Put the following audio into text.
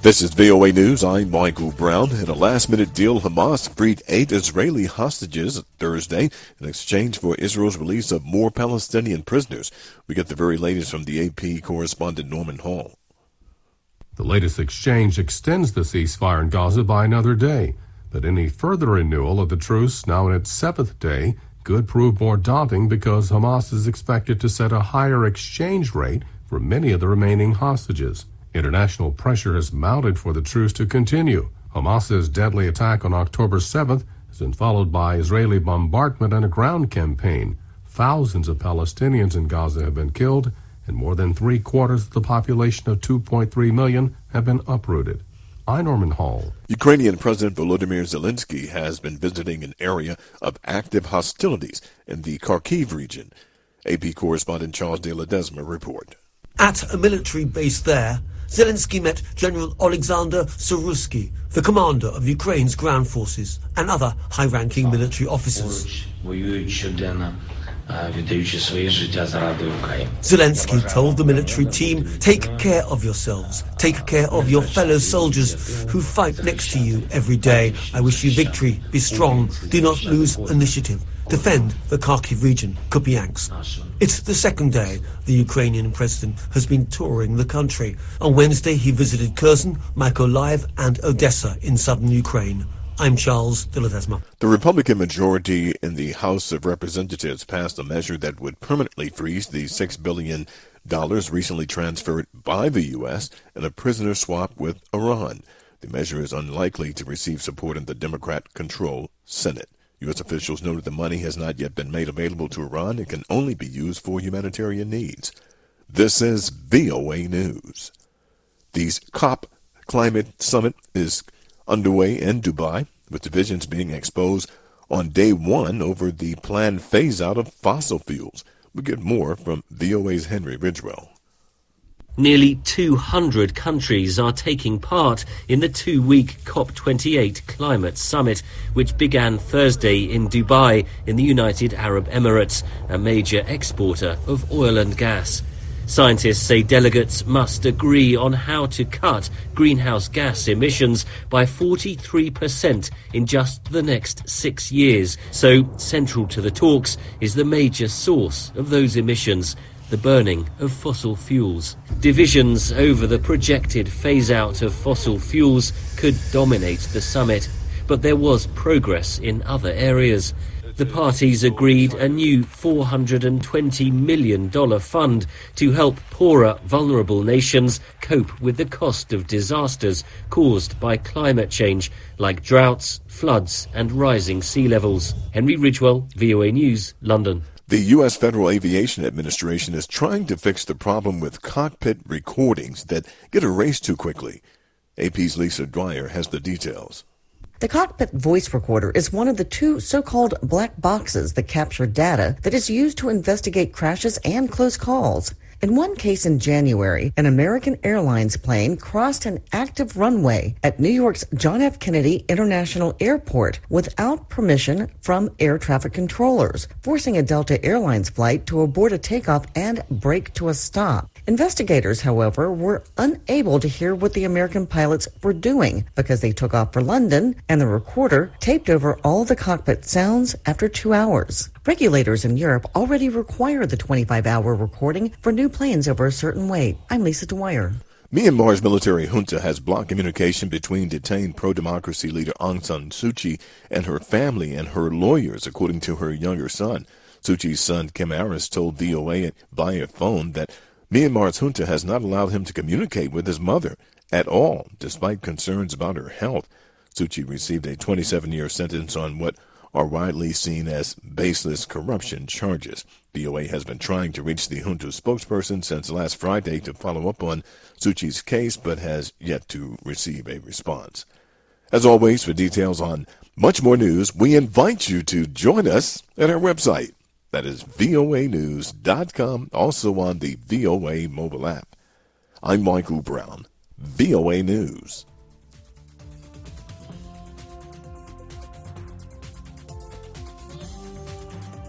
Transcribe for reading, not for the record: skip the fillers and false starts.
This is VOA News. I'm Michael Brown. In a last-minute deal, Hamas freed 8 Israeli hostages Thursday in exchange for Israel's release of more Palestinian prisoners. We get the very latest from the AP correspondent Norman Hall. The latest exchange extends the ceasefire in Gaza by another day, but any further renewal of the truce, now in its 7th day, could prove more daunting because Hamas is expected to set a higher exchange rate for many of the remaining hostages. International pressure has mounted for the truce to continue. Hamas's deadly attack on October 7th has been followed by Israeli bombardment and a ground campaign. Thousands of Palestinians in Gaza have been killed, and more than 3/4 of the population of 2.3 million have been uprooted. I'm Norman Hall. Ukrainian President Volodymyr Zelensky has been visiting an area of active hostilities in the Kharkiv region. AP correspondent Charles de Ledesma report. At a military base there, Zelensky met General Alexander Sursky, the commander of Ukraine's ground forces, and other high-ranking military officers. Zelensky told the military team, "Take care of yourselves. Take care of your fellow soldiers who fight next to you every day. I wish you victory. Be strong. Do not lose initiative. Defend the Kharkiv region, Kupiansk." It's the second day the Ukrainian president has been touring the country. On Wednesday, he visited Kherson, Mykolaiv, and Odessa in southern Ukraine. I'm Charles de Ledesma. The Republican majority in the House of Representatives passed a measure that would permanently freeze the $6 billion recently transferred by the U.S. in a prisoner swap with Iran. The measure is unlikely to receive support in the Democrat-controlled Senate. U.S. officials noted the money has not yet been made available to Iran and can only be used for humanitarian needs. This is VOA News. The COP Climate Summit is underway in Dubai, with divisions being exposed on day one over the planned phase-out of fossil fuels. We get more from VOA's Henry Ridgewell. Nearly 200 countries are taking part in the 2-week COP28 climate summit, which began Thursday in Dubai in the United Arab Emirates, a major exporter of oil and gas. Scientists say delegates must agree on how to cut greenhouse gas emissions by 43% in just the next 6 years. So central to the talks is the major source of those emissions, the burning of fossil fuels. Divisions over the projected phase-out of fossil fuels could dominate the summit, but there was progress in other areas. The parties agreed a new $420 million fund to help poorer, vulnerable nations cope with the cost of disasters caused by climate change, like droughts, floods and rising sea levels. Henry Ridgewell, VOA News, London. The U.S. Federal Aviation Administration is trying to fix the problem with cockpit recordings that get erased too quickly. AP's Lisa Dwyer has the details. The cockpit voice recorder is one of the 2 so-called black boxes that capture data that is used to investigate crashes and close calls. In one case in January, an American Airlines plane crossed an active runway at New York's John F. Kennedy International Airport without permission from air traffic controllers, forcing a Delta Airlines flight to abort a takeoff and brake to a stop. Investigators, however, were unable to hear what the American pilots were doing because they took off for London, and the recorder taped over all the cockpit sounds after 2 hours. Regulators in Europe already require the 25-hour recording for new planes over a certain weight. I'm Lisa Dwyer. Myanmar's military junta has blocked communication between detained pro-democracy leader Aung San Suu Kyi and her family and her lawyers, according to her younger son. Suu Kyi's son, Kim Aris, told VOA via phone that Myanmar's junta has not allowed him to communicate with his mother at all, despite concerns about her health. Suu Kyi received a 27-year sentence on what are widely seen as baseless corruption charges. VOA has been trying to reach the junta's spokesperson since last Friday to follow up on Suu Kyi's case, but has yet to receive a response. As always, for details on much more news, we invite you to join us at our website. That is voanews.com, also on the VOA mobile app. I'm Michael Brown, VOA News.